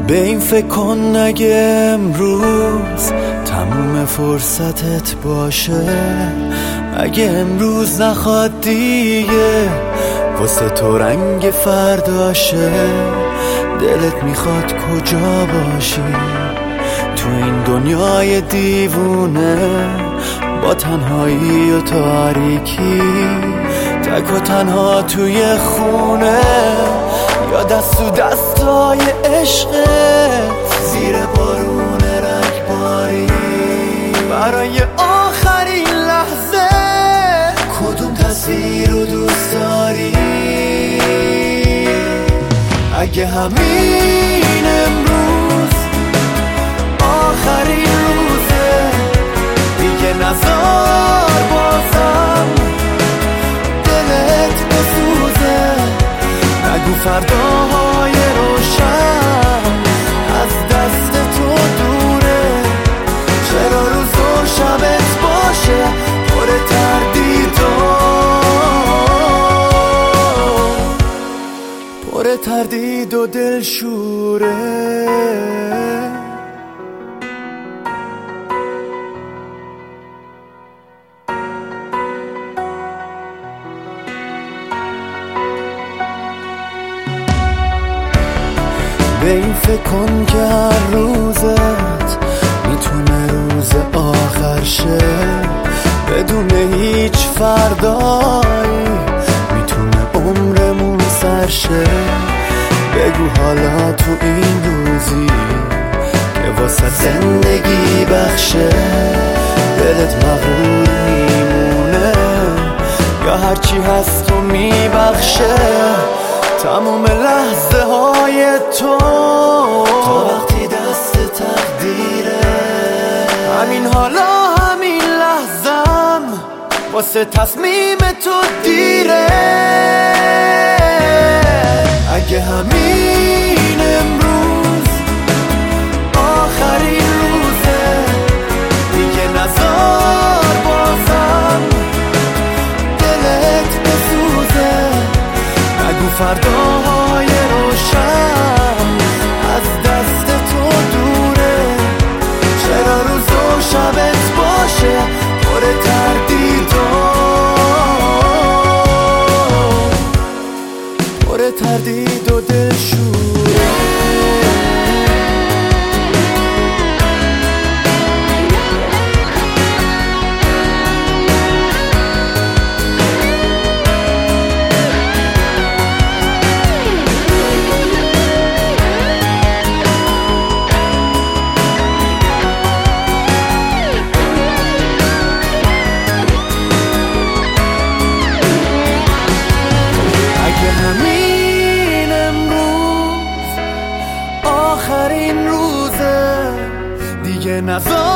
به این فکر کن اگه امروز تموم فرصتت باشه، اگه امروز نخواد دیگه واسه تو رنگ فرداشه، دلت میخواد کجا باشی تو این دنیای دیوونه، با تنهایی و تاریکی، تک و تنها توی خونه، یا دست تو دستای عشقت زیر بارون رگباری. برای آخرین لحظه کدوم تصویر رو دوست داری؟ اگه همین امروز آخرین روزه، دیگه نذار بازم دلت بسوزه، نگو فرداهای روشن از دست تو دوره، چرا روز و شبت باشه پر تردید و دلشوره. به این فکر کن که هر روزت میتونه روز آخر شه، بدون هیچ فردایی میتونه عمرمون سر شه. بگو حالا تو این روزی که واسه زندگی بخشه، دلت مغرور میمونه یا هرچی هست و میبخشه؟ تمام لحظه های تو تا وقتی دست تقدیره، همین حالا همین لحظم واسه تصمیم تو دیره. اگه همین امروز آخرین روزه، دیگه نذار بازم دلت بسوزه، نگو فرداهای روشن از دست تو دوره، چرا روز و شبت باشه پر تردید و دلشوره. همین امروز آخرین روزه، دیگه نذار